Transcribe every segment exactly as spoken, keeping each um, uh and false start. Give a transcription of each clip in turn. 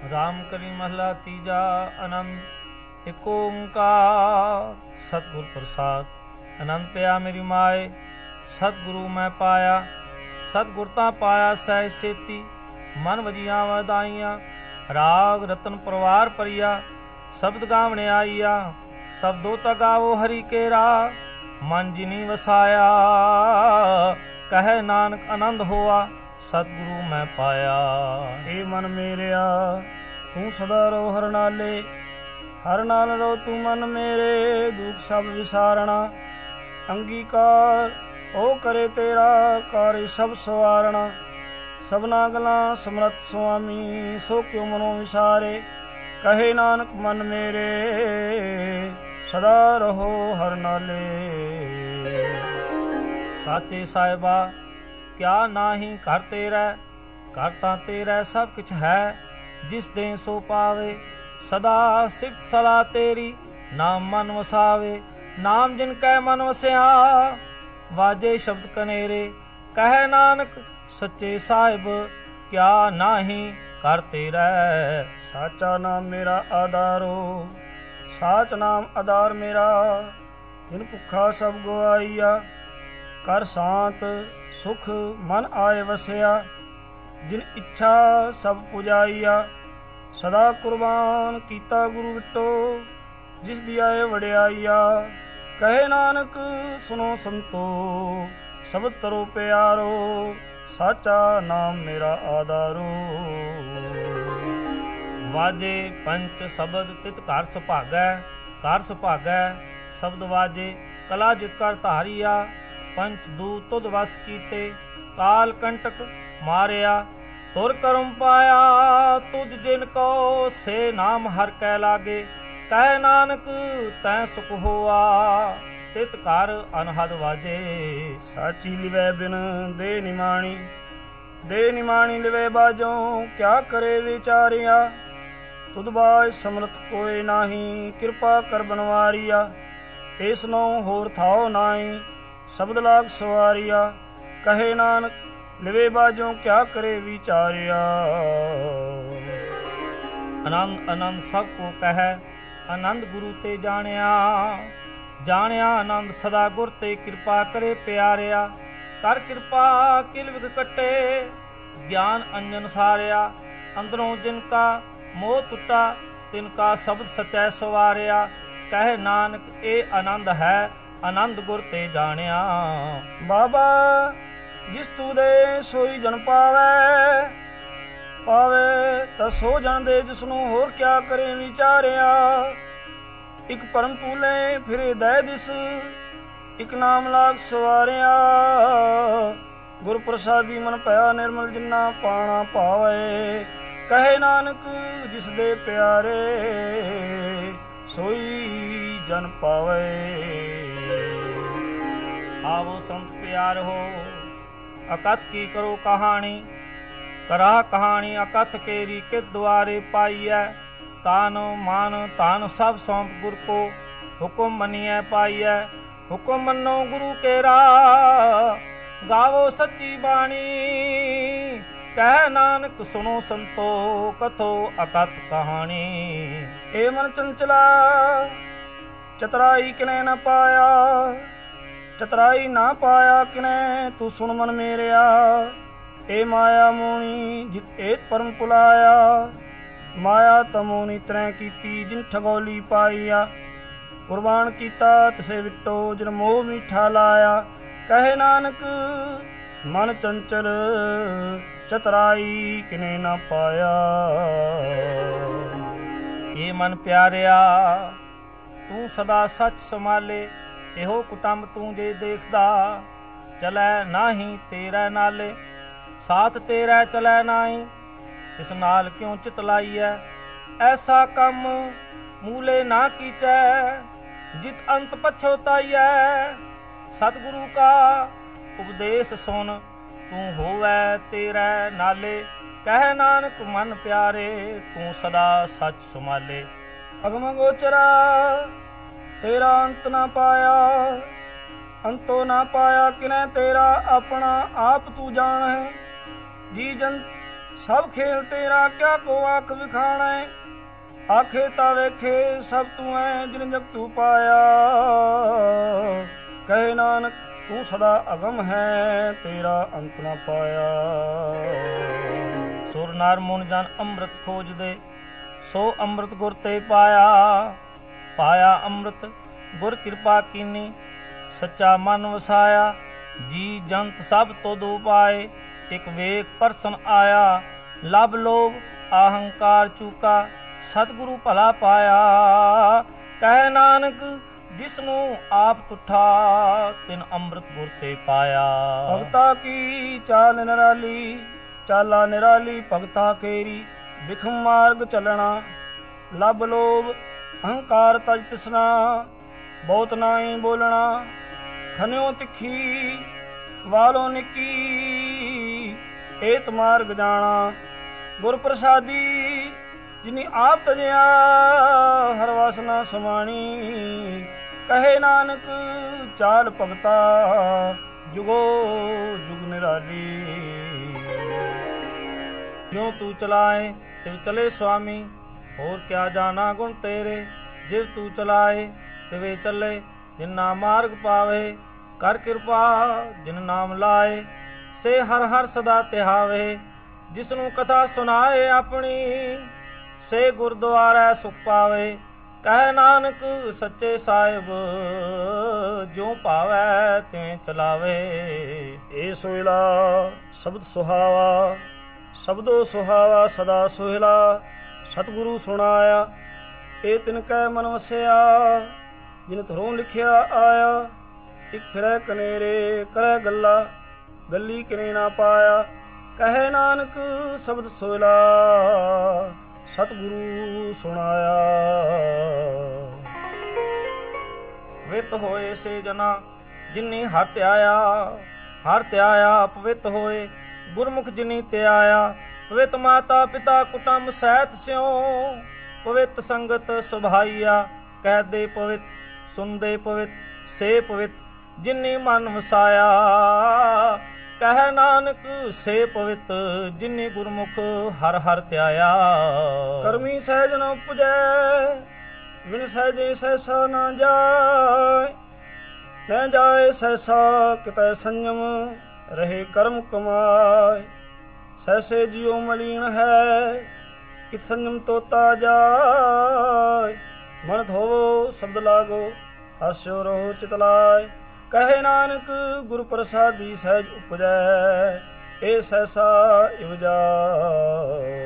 ਰਾਮ ਕਲੀ ਮਹਲਾ ਤੀਜਾ। ਆਨੰਦ ਏਕ ਓੰਕਾਰ ਸਤਿਗੁਰ ਪ੍ਰਸਾਦ। ਆਨੰਦ ਪਿਆ ਮੇਰੀ ਮਾਏ ਸਤਿਗੁਰੂ ਮੈਂ ਪਾਇਆ। ਸਤਿਗੁਰ ਤਾਂ ਪਾਇਆ ਸਹਿਜ ਸੇਤੀ, ਮਨ ਵਜੀਆਂ ਵਧਾਈਆਂ। ਰਾਗ ਰਤਨ ਪਰਵਾਰ ਪਰਿਆ, ਸ਼ਬਦ ਗਾਵਣੇ ਆਈਆ। ਸ਼ਬਦੋ ਤਾ ਗਾਵੋ ਹਰੀ ਕੇਰਾ, ਮਨ ਜਿਨੀ ਵਸਾਇਆ। ਕਹੈ ਨਾਨਕ ਆਨੰਦ ਹੋਆ, ਸਤਿਗੁਰੂ ਮੈਂ ਪਾਇਆ। ਏ ਮਨ ਮੇਰਿਆ ਤੂੰ ਸਦਾ ਰਹੁ ਹਰ ਨਾਲੇ, ਹਰ ਨਾਲ ਰਹੋ ਤੂੰ ਮਨ ਮੇਰੇ। ਦੁਖ ਸਭ ਵਿਸਾਰਣਾ, ਅੰਗੀਕਾਰ ਉਹ ਕਰੇ ਤੇਰਾ, ਕਾਰੇ ਸਭ ਸਵਾਰਣਾ। ਸਭਨਾ ਗਲਾਂ ਸਮਰੱਥ ਸੁਆਮੀ, ਸੋ ਕਿਉ ਮਨੋ ਵਿਸਾਰੇ। ਕਹੇ ਨਾਨਕ ਮਨ ਮੇਰੇ ਸਦਾ ਰਹੋ ਹਰ ਨਾਲੇ। ਸਾਚੇ ਸਾਹਿਬਾ ਕਿਆ ਨਾਹੀ ਘਰ ਤੇਰਾ, ਘਰ ਤਾਂ ਤੇਰਾ ਸਭ ਕੁਛ ਹੈ। ਜਿਸ ਦੇ ਸੋ ਪਾਵੇ, ਸਦਾ ਸਿਫਤ ਸਲਾਹ ਤੇਰੀ, ਨਾਮ ਮਨ ਵਸਾਵੇ। ਨਾਮ ਜਿਨ ਕੈ ਮਨ ਵਸਿਆ, ਵਾਜੇ ਸ਼ਬਦ ਕਨੇਰੇ। ਕਹੈ ਨਾਨਕ ਸੱਚੇ ਸਾਹਿਬ ਕਿਆ ਨਾਹੀ ਘਰ ਤੇਰਾ। ਸਾਚਾ ਨਾਮ ਮੇਰਾ ਆਧਾਰੋ, ਸਾਚ ਨਾਮ ਆਧਾਰ ਮੇਰਾ। ਜਿਨ ਭੁੱਖਾ ਸਭ ਗਵਾਈਆ, ਕਰ ਸ਼ਾਂਤ ਸੁਖ ਮਨ ਆਏ ਵਸਿਆ। ਜਿਨ ਇੱਛਾ ਸਭ ਪੁਜਾਈਆ, ਸਦਾ ਕੁਰਬਾਨ ਕੀਤਾ ਗੁਰੂ ਵਿਟੋ। ਜਿਸ ਦੀ ਆਏ ਵਡਿਆਈਆ, ਕਹੇ ਨਾਨਕ ਸੁਨੋ ਸੰਤੋ। ਸਬਦ ਤਰੋ ਪਿਆਰੋ, ਸਾਚਾ ਨਾਮ ਮੇਰਾ ਆਧਾਰੋ। ਵਾਜੇ ਪੰਚ ਸ਼ਬਦ ਤਿਤ ਘਰ ਸੁਭਾਗੈ, ਘਰ ਸੁਭਾਗੈ ਸ਼ਬਦ ਵਾਜੇ। ਕਲਾ ਜਿਤ ਕਰ ਧਾਰੀਆ, ਪੰਚ ਦੂਤ ਤੁਧ ਵਸ ਕੀਤੇ। ਕਾਲ ਕੰਟਕ ਮਾਰਿਆ, ਤੁਰ ਕਰਮ ਪਾਇਆ। ਤੁਧ ਜਿਨ ਕੋ ਸੇ ਨਾਮ ਹਰ ਕੈ ਲਾਗੇ। ਕਹਿ ਨਾਨਕ ਤੈ ਸੁਖ ਹੋਆ, ਤਿਤ ਘਰ ਅਨਹਦ ਵਾਜੇ। ਸਾਚੀ ਲਿਵੈ ਬਿਨ ਦੇ ਨਿਮਾਣੀ, ਦੇ ਨਿਮਾਣੀ ਲਿਵੈ ਬਾਜੋਂ। ਕਿਆ ਕਰੇ ਵਿਚਾਰਿਆ, ਤੁਧ ਬਾਝ ਸਮਰਥ ਕੋਇ ਨਾਹੀ। ਕਿਰਪਾ ਕਰ ਬਨਵਾਰੀਆ, ਇਸ ਨੂੰ ਹੋਰ ਥਾਉ ਨਾਹੀ। ਸ਼ਬਦ ਲਾਗ ਸਵਾਰੀਆ, ਕਹੇ ਨਾਨਕ ਲਿਵੇ ਬਾਜੋਂ। ਕਿਆ ਕਰੇ ਵਿਚਾਰਿਆ। ਆਨੰਦ ਆਨੰਦ ਸਭ ਕੋ ਕਹੈ, ਆਨੰਦ ਗੁਰੂ ਤੇ ਜਾਣਿਆ। ਜਾਣਿਆ ਆਨੰਦ ਸਦਾ ਗੁਰ ਤੇ, ਕਿਰਪਾ ਕਰੇ ਪਿਆਰਿਆ। ਕਰ ਕਿਰਪਾ ਕਿਲ ਵਿਗ ਕੱਟੇ, ਗਿਆਨ ਅੰਜਨ ਸਾਰਿਆ। ਅੰਦਰੋਂ ਜਿਨ ਕਾ ਮੋਹ ਟੁੱਟਾ, ਤਿਨ ਕਾ ਸ਼ਬਦ ਸਚੈ ਸਵਾਰਿਆ। ਕਹੇ ਨਾਨਕ ਇਹ ਆਨੰਦ ਹੈ, ਆਨੰਦ ਗੁਰ ਤੇ ਜਾਣਿਆ। ਬਾਬਾ ਜਿਸ ਤੂ ਦੇ ਸੋਈ ਜਨ ਪਾਵੈ, ਪਾਵੇ ਤਾਂ ਸੋ ਜਨ ਦੇ। ਜਿਸਨੂੰ ਹੋਰ ਕਿਆ ਕਰੇ ਵਿਚਾਰਿਆ। ਇੱਕ ਪਰਮ ਤੂਲੇ ਫਿਰੇ ਦੈ ਦਿਸ, ਇੱਕ ਨਾਮ ਲਾਗ ਸਵਾਰਿਆ। ਗੁਰ ਪ੍ਰਸਾਦੀ ਮਨ ਭਇਆ ਨਿਰਮਲ, ਜਿਨਾ ਪਾਣਾ ਭਾਵੇ। ਕਹੇ ਨਾਨਕ ਜਿਸ ਦੇ ਪਿਆਰੇ, ਸੋਈ ਜਨ ਪਾਵੇ। ਆਵੋ ਸੰਤ ਪਿਆਰ ਹੋ, ਅਕਥ ਕੀ ਕਰੋ ਕਹਾਣੀ। ਕਰਾ ਕਹਾਣੀ ਅਕਥ ਕੇਰੀ, ਕਿਤ ਦੁਆਰੇ ਪਾਈਐ। ਤਾਨ ਮਾਨ ਤਾਨ ਸਭ ਸੌਂਪ ਗੁਰ ਕੋ, ਹੁਕਮ ਮੰਨੀਐ ਪਾਈਐ। ਹੁਕਮ ਮੰਨੋ ਗੁਰੂ ਕੇਰਾ, ਗਾਵੋ ਸੱਚੀ ਬਾਣੀ। ਕਹਿ ਨਾਨਕ ਸੁਣੋ ਸੰਤੋ, ਕਥੋ ਅਕਥ ਕਹਾਣੀ। ਏ ਮਨ ਚੰਚਲਾ ਚਤਰਾਈ ਕਿਨੇ ਨ ਪਾਇਆ, ਚਤਰਾਈ ਨਾ ਪਾਇਆ ਕਿਨੇ। ਤੂੰ ਸੁਣ ਮਨ ਮੇਰਿਆ, ਏ ਮਾਇਆ ਮੋਣੀ ਜਿਤ ਏਕ ਪਰਮ ਪੁਲਾਇਆ। ਮਾਇਆ ਤਮੋਨੀ ਤਰੈ ਕੀਤੀ, ਜਿਨ ਠਗੋਲੀ ਪਾਈਆ। ਕੁਰਬਾਨ ਕੀਤਾ ਤਿਸੇ ਵਿਟੋ, ਜਿਨ ਮੋਹ ਮੀਠਾ ਲਾਇਆ। ਕਹੇ ਨਾਨਕ ਮਨ ਚੰਚਲ ਚਤਰਾਈ ਕਿਨੇ ਨਾ ਪਾਇਆ। ਏ ਮਨ ਪਿਆਰਿਆ ਤੂੰ ਸਦਾ ਸੱਚ ਸੰਭਾਲੇ। ਇਹੋ ਕੁਟੰਬ ਤੂੰ ਜੇ ਦੇਖਦਾ, ਚਲੈ ਨਾਹੀ ਤੇਰੇ ਨਾਲੇ। ਸਾਥ ਤੇਰਾ ਚਲੈ ਨਾਹੀ, ਇਸ ਨਾਲ ਕਿਉ ਚਿਤ ਲਾਈਐ। ਐਸਾ ਕੰਮ ਮੂਲੇ ਨਾ ਕੀਚੈ, ਜਿਤ ਅੰਤ ਪਛੋਤਾਈਐ। ਸਤਿਗੁਰੂ ਕਾ ਉਪਦੇਸ਼ ਸੁਣ, ਤੂੰ ਹੋਵੈ ਤੇਰੇ ਨਾਲੇ। ਕਹਿ ਨਾਨਕ ਮਨ ਪਿਆਰੇ, ਤੂੰ ਸਦਾ ਸੱਚ ਸੰਭਾਲੇ। ਅਗਮ ਗੋਚਰਾ ਤੇਰਾ ਅੰਤ ਨਾ ਪਾਇਆ, ਅੰਤੋ ਨਾ ਪਾਇਆ ਕਿਨੈ ਤੇਰਾ। ਆਪਣਾ ਆਪ ਤੂੰ ਜਾਣ ਹੈ, ਜੀ ਜਨ ਸਭ ਖੇਲ ਤੇਰਾ ਕਿਆ ਕੋ ਆਖ ਵਿਖਾਣੈ, ਆਖੇ ਤਾਂ ਵੇਖੇ ਸਭ ਤੂੰ ਐ ਜਿਨ ਜਗ ਤੂੰ ਪਾਇਆ। ਕਹੇ ਨਾਨਕ ਤੂੰ ਸਦਾ ਅਗਮ ਹੈ, ਤੇਰਾ ਅੰਤ ਨਾ ਪਾਇਆ। ਸੁਰ ਨਰ ਮੁਨ ਜਨ ਅੰਮ੍ਰਿਤ ਖੋਜਦੇ, ਸੋ ਅੰਮ੍ਰਿਤ ਗੁਰ ਤੇ ਪਾਇਆ। ਪਾਇਆ ਅੰਮ੍ਰਿਤ ਗੁਰ ਕਿਰਪਾ ਕੀਨੀ, ਸੱਚਾ ਮਨ ਵਸਾਇਆ। ਜੀ ਜੰਤ ਸਭ ਤੋਂ ਦੋ ਪਾਏ, ਇਕ ਵੇਖ ਪਰਸਨ ਆਇਆ। ਲਭ ਲੋਭ ਅਹੰਕਾਰ ਚੂਕਾ, ਸਤਿਗੁਰੂ ਭਲਾ ਪਾਇਆ। ਕਹਿ ਨਾਨਕ ਜਿਸਨੂੰ ਆਪ ਤੁਠਾ, ਤਿਨ ਅੰਮ੍ਰਿਤ ਗੁਰ ਤੇ ਪਾਇਆ। ਭਗਤਾ ਕੀ ਚਾਲ ਨਿਰਾਲੀ, ਚਾਲਾ ਨਿਰਾਲੀ ਭਗਤਾ ਕੇਰੀ। ਵਿਖਮ ਮਾਰਗ ਚੱਲਣਾ, ਲਭ ਲੋਭ ਅਹੰਕਾਰ ਤਜ ਤਿਸਨਾ। ਬਹੁਤ ਨਾਹੀ ਬੋਲਣਾ, ਖਨਿਓ ਤਿੱਖੀ ਵਾਲੋ ਨਿੱਕੀ। ਏਤ ਮਾਰਗ ਜਾਣਾ ਗੁਰ ਪ੍ਰਸਾਦੀ, ਜਿਨੀ ਆਪ ਤਜਿਆ ਹਰ ਵਾਸਨਾ ਸਮਾਣੀ। ਕਹੇ ਨਾਨਕ ਚਾਲ ਭਗਤਾ, ਜੁਗੋ ਜੁਗ ਨਿਰਾਲੀ। ਜਿਉ ਤੂੰ ਚਲਾਏ ਤਿਵ ਚਲੇ ਸੁਆਮੀ, ਹੋਰ ਕਿਆ ਜਾਣਾ ਗੁਣ ਤੇਰੇ। ਜਿਵ ਤੂੰ ਚਲਾਏ ਤਿਵੇ ਚੱਲੇ, ਜਿਨ ਨਾਮ ਮਾਰਗ ਪਾਵੇ। ਕਰ ਕਿਰਪਾ ਜਿਨ ਨਾਮ ਲਾਏ, ਸੇ ਹਰ ਹਰ ਸਦਾ ਧਿਆਵੇ। ਜਿਸਨੂੰ ਕਥਾ ਸੁਣਾਏ ਆਪਣੀ, ਸੇ ਗੁਰਦੁਆਰੇ ਸੁਖ ਪਾਵੇ। ਕਹਿ ਨਾਨਕ ਸੱਚੇ ਸਾਹਿਬ, ਜਿਉ ਭਾਵੈ ਤਿਵੇਂ ਚਲਾਵੇ। ਏ ਸੋਹਿਲਾ ਸ਼ਬਦ ਸੁਹਾਵਾ, ਸ਼ਬਦੋ ਸੁਹਾਵਾ ਸਦਾ ਸੋਹਿਲਾ। ਸਤਿਗੁਰੂ ਸੁਣਾਇਆ, ਇਹ ਤਿਨ ਕੈ ਮਨ ਵਸਿਆ। ਜਿਨ ਧਰੋਂ ਲਿਖਿਆ ਆਇਆ, ਇਕ ਫਿਰੈ ਕਨੇਰੇ ਕਰੈ ਗੱਲਾ। ਗੱਲੀ ਕਿਨੇ ਨਾ ਪਾਇਆ। ਕਹੇ ਨਾਨਕ ਸ਼ਬਦ ਸੋਹਿਲਾ, ਸਤਿਗੁਰੂ ਸੁਣਾਇਆ। ਵਿਤ ਹੋਏ ਸੇ ਜਨਾ, ਜਿਨੀ ਹਰ ਧਿਆਇਆ। ਹਰ ਧਿਆਇਆ ਪਵਿੱਤ ਹੋਏ, ਗੁਰਮੁਖ ਜਿਨੀ ਧਿਆਇਆ। ਪਵਿੱਤ ਮਾਤਾ ਪਿਤਾ ਕੁਟੰਬ ਸਹਿਤ ਸਿਉ, ਪਵਿੱਤ ਸੰਗਤ ਸੁਭਾਈਆ। ਕਹਿਦੇ ਪਵਿੱਤ ਸੁਣਦੇ ਪਵਿੱਤ, ਸੇ ਪਵਿੱਤ ਜਿਨੀ ਮਨ ਵਸਾਇਆ। ਕਹਿ ਨਾਨਕ ਸੇ ਪਵਿੱਤ, ਜਿਨੀ ਗੁਰਮੁਖ ਹਰ ਹਰ ਧਿਆਇਆ। ਕਰਮੀ ਸਹਿਜ ਨ ਉਪਜੈ, ਬਿਨ ਸਹਿਜੇ ਸਹਿਸਾ ਨਾ ਜਾਏ। न जाए सहसा कितै संयम, रहे कर्म कमाए। सहसे जियो मलिन है, कि संयम तोता जाए। मन धोवो शब्द लागो, हास्यो रहो चितलाय। कहे नानक गुरु प्रसादी सहज उपजै, ए सहसा इवजाय।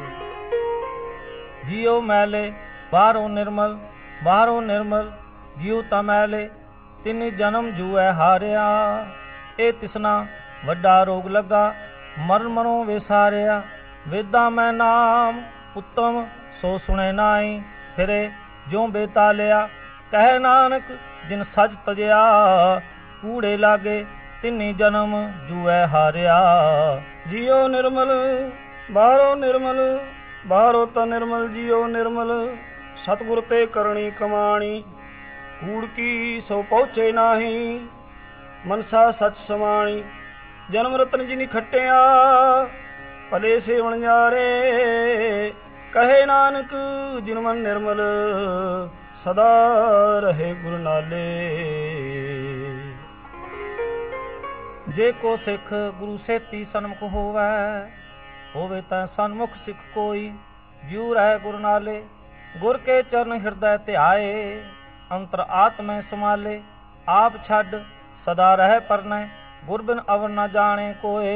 जियो मैले बाहरों निर्मल, बाहरों निर्मल जियो तमैले। तिनी जन्म जूए हारिया, ए तिसना वड्डा रोग लगा। मरण मनो विसारिया, वेदा मैं नाम उत्तम सो सुने नाई। फिरे ज्यों बेतालिया, कहे नानक जिन सच तजिया। कूड़े लागे तिनी जन्म जूए हारिया। जियो निर्मल बाहरो निर्मल, बाहरो त निर्मल जियो निर्मल। सतगुर ते करणी कमाणी, कूड़ की सो पहुँचे नाही। मनसा सच समाणी, जन्म रतन जिनी खटिया। भले से वणजारे, कहे नानक जिन मन निर्मल। सदा रहे गुरु नाले। जे को सिख गुरु सेती सन्मुख होवै, होवे तां सन्मुख सिख कोई। जिउ रहे गुरु नाले, गुर के चरण हृदय ध्याए। अंतर आत्मै समाले, आप छड़ सदा रह परनै। गुर बिन अवर न जाने कोय,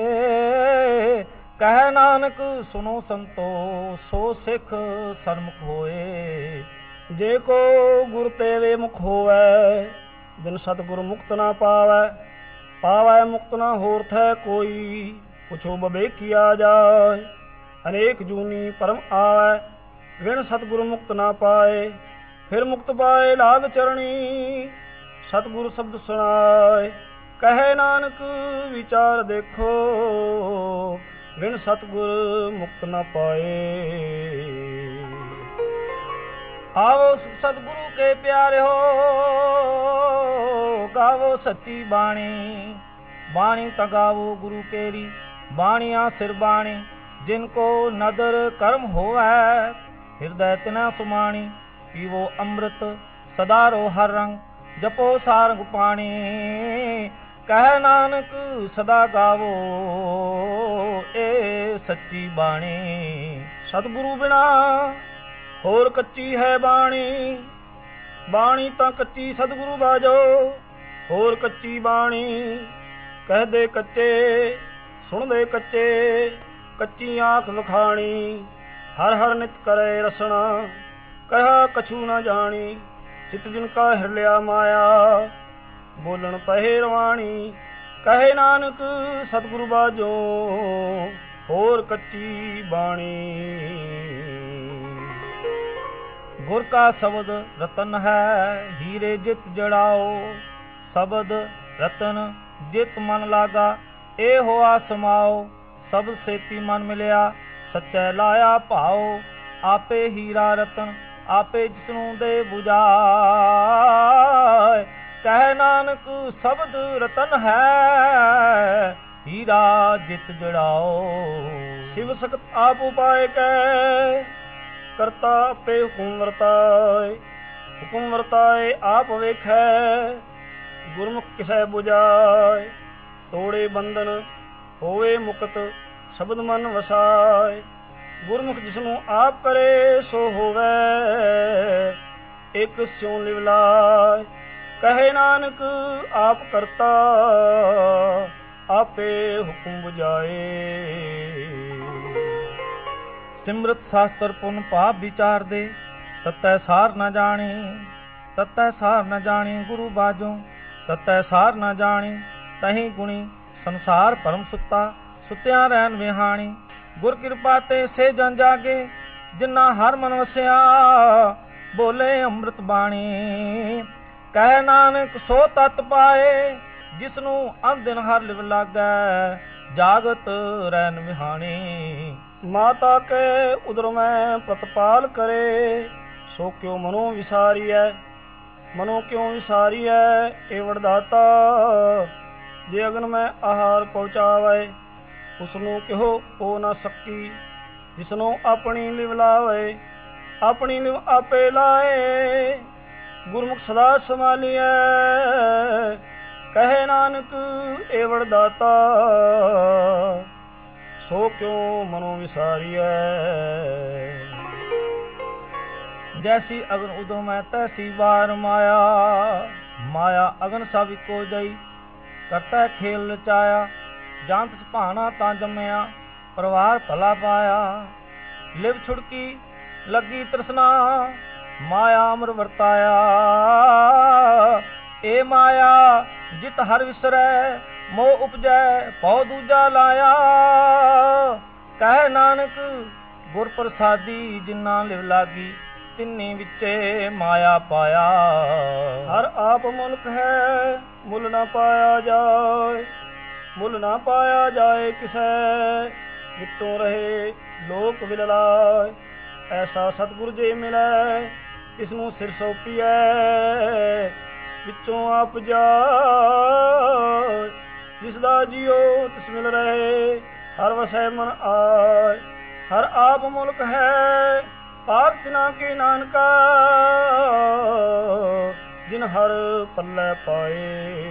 कह नानक सुनो संतो। सो सिख सन्मुख होए। जे को गुर तेरे मुख होवै, बिन सतगुर मुक्त न पावै। पावै मुक्त न होर थै कोई, पुछो बबे किया जाय। अनेक जूनी परम आवै, बिन सतगुर मुक्त न पाए। फिर मुक्त पाए लाभ चरणी, सतगुरु शब्द सुनाए। कहे नानक विचार देखो, बिन सतगुर मुक्त न पाए। आओ सतगुरु के प्यारे हो, गावो सच्ची बाणी। बाणी त गावो गुरु केरी, बाणिया सिर बाणी। जिन को नदर कर्म होवै हृदय तिना सुमाणी पीवो अमृत सदा रो हर रंग जपो सारंग पाणी कह नानक सदा गावो ए सच्ची बाणी सतगुरु बिना होर कच्ची है बाणी बाणी तां कच्ची सतगुरु बाजो होर कच्ची बाणी कह दे कच्चे सुन दे कच्चे कच्ची आंख विखाणी हर हर नित करे रसना कहा कछु न जानी चित जिनका हिरलिया माया बोलन पहे रवाणी कहे नानक सतगुरु बाजो होर कच्ची बाणी गुर का शब्द रतन है हीरे जित जड़ाओ शब्द रतन जित मन लागा ए होआ समाओ शब्द सेती मन मिलिया सच्चे लाया भाओ आपे हीरा रतन आपे जिसनू दे बुझाए कह नानक शब्द रतन है हीरा जित जड़ाओ शिव सकत आप उपाय कह करता पे हुकुम वर्ताए हुकुम वर्ताए आप वेखै गुरमुख किसै बुझाए तोड़े बंधन होवे मुक्त शब्द मन वसाए गुरमुख जिसनू आप करे सो होवे एक स्यों लिवलाए कहे नानक आप करता आपे हुकुम बुझाए सिमरत शास्त्र पुन पाप विचार दे ततै सार न जानी ततै सार न जानी गुरु बाजो ततै सार न जानी तही गुणी संसार परम सुता सुत्या रहन विहाणी गुर कृपा ते से जन जागे जिन्ना हर मन वसिया बोले अमृत बाणी कह नानक सो तत पाए जिसनू अन दिन हर लिव लागै जागत रहन विहाणी माता के उदर में प्रतिपाल करे सो क्यों मनो विसारी है मनो क्यों विसारी है एवं दाता जे अगन में आहार पहुँचावे उसनू कहो हो न सकी जिसनों अपनी लिव लावे अपनी लिव आपे लाए गुरमुख सदा संभालिए कहे नानक एवं दाता सो क्यों मनो विसारिय जैसी अगन उदम है तैसी बार माया माया अगन सब को जई करता खेल रचाया जानत भाना ता जमया परिवार भला पाया लिव छुड़की लगी तृष्णा माया अमर वरताया ए माया जित हर विसरै मोह उपजै पौ दूजा लाया कह नानक गुर प्रसादी जिन्ना लिव लागी तिन्नी विचे माया पाया हर आप मुल्क है मुल ना पाया जाए मुल ना पाया जाए किसै वित्तों रहे लोक विललाए ऐसा सतगुर जे मिलै इसनू सिर सौंपिए विचों आप जाए जिसदा जियो तिस मिल रहे हर वसै मन आए हर आप मुल्क है पाक तिना के नानका जिन हर पल्ले पाए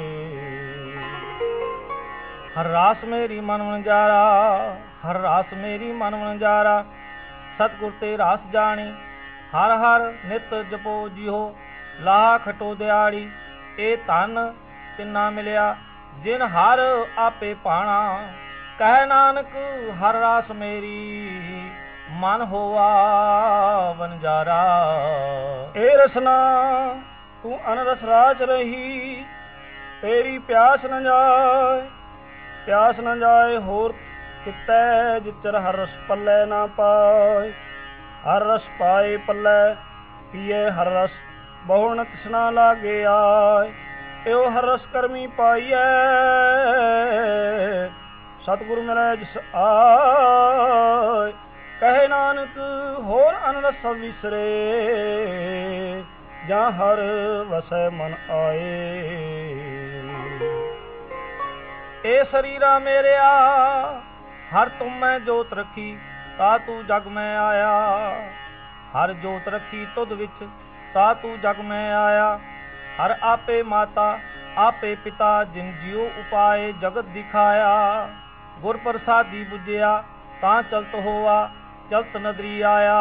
हर रास मेरी मन वनजारा हर रास मेरी मन वनजारा सतगुर ते रास जानी हर हर नित जपो जिहो लाह खटो दिहाड़ी ए धन तिन्ना मिलिया जिन हर आपे पाना कह नानक हर रास मेरी मन होवा वनजारा ए रसना तू अनरस राज रही तेरी प्यास न जाए प्यास न जाए होर कितै जिचर हर रस पल्ले ना पाए हर रस पाए पल्ले पिए हर रस बहुन तृष्णा लागे आए एओ हर रस करमी पाइए सतगुरु मिले जिस आए कहे नानक होर अनरस सब विसरे जा हर वसै मन आए ए शरीरा मेरिया हर तुम मैं जोत रखी ता तू जग में आया। हर जोत रखी तुद विच ता तू जग में आया। हर आपे माता आपे पिता जिन जियो उपाय जगत दिखाया। गुर प्रसादी बुझिया ता चलत होआ चलत नदरी आया।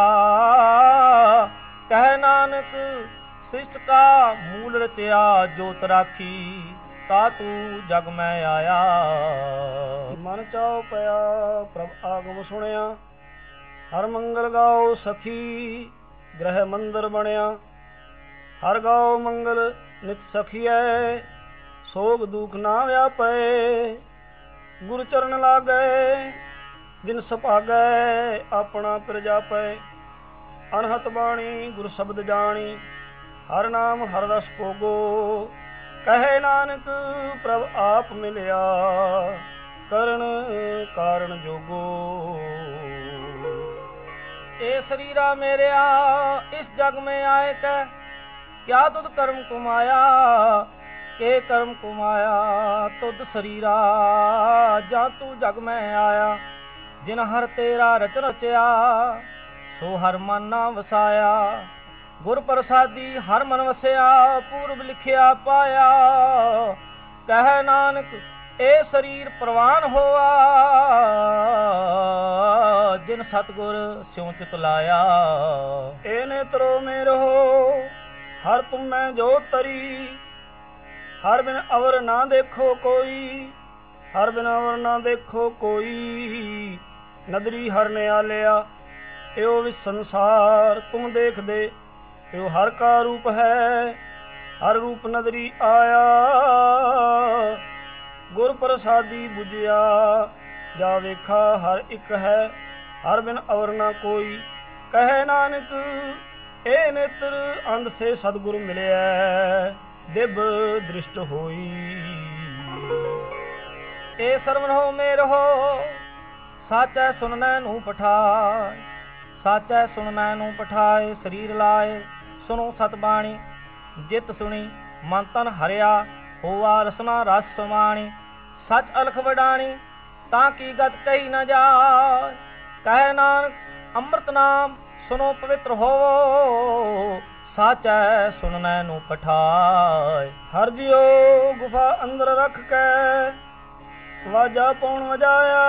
कह नानक सृष्ट का मूल रचया जोत राखी ता तू जग में आया। मन चाओ पया प्रभ आगम सुनिया। हर मंगल गाओ सखी ग्रह मंदिर बनया। हर गाओ मंगल नित सखिए सोग दुख ना व्यापे। गुरु चरण लागे जिन सभागे अपना प्रजापै। अनहत बाणी गुरु शब्द जानी हर नाम हर रस भोगो। कहे नानक प्रभ आप मिलिया करण कारण जोगो। ए शरीरा मेरिया इस जग में आए कै क्या तुद कर्म कुमाया। के कर्म कुमाया तुद शरीरा जा तू जग में आया। जिन हर तेरा रच रचया सो हर मन ना वसाया। गुर प्रसादी हर मन वसया पूर्व लिखिया पाया। कह नानक ए शरीर प्रवान होआ जिन सतगुर स्यों चित लाया। ए नेत्रो में रहो हर तुम में जो तरी। हर बिन अवर ना देखो कोई हर बिन अवर ना देखो कोई। नदरी हर ने आलिया एओ विच संसार तुम देख दे। एओ हर का रूप है हर रूप नदरी आया। गुर प्रसादी बुझिया जा वेखा हर एक है हर बिन अवर ना कोई। कहे नानक ए नेत्र अंध से सतगुरु मिलिया दिव दृष्ट होई। ए सरवण हो मेर हो साचै सुननै नू पठाए। साचै सुननै नू पठाए शरीर लाए। सुनो सतबाणी जित सुनी मन तन हरिया होआ रसना रस समाणी। सच अलख वडाणी ताकि गत कही न जाए। कहे नानक अमृत नाम सुनो पवित्र हो। साचै सुननै नू पठाए। हर जियो गुफा अंदर रख के वाजा पौन वजाया।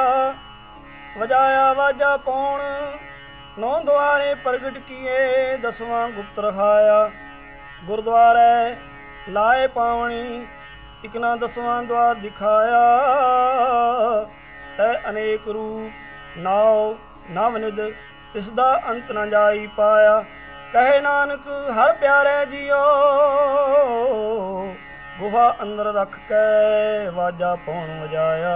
वजाया वाजा पौन नौ द्वारे प्रगट किए दसवां गुप्त रखाया। गुरुद्वारे लाए पावनी इकना दसवां द्वार दिखाया। तै अनेक रूप नाव नवनिध इसदा अंत न जाई पाया। कहे नानक हर प्यारे जियो गुफा अंदर रख के वाजा पौन वजाया।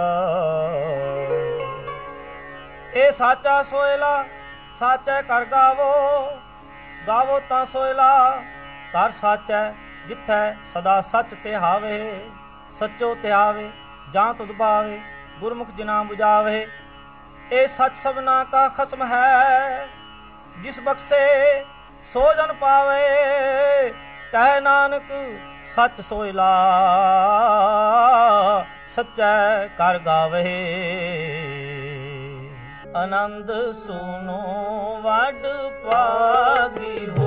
ए साचा सोयला साचै कर गावो। गावो तां सोयला कर साचै जिथै सदा सच तिहावे। सचो तिहावे जां तुद भावे गुरमुख जिना बुझावे। ए सच सबना का खसम है जिस बख्शे सो जन पावे। कह नानक सच सोयला सच्चै कर गावे। आनंद सुनो वड पागी।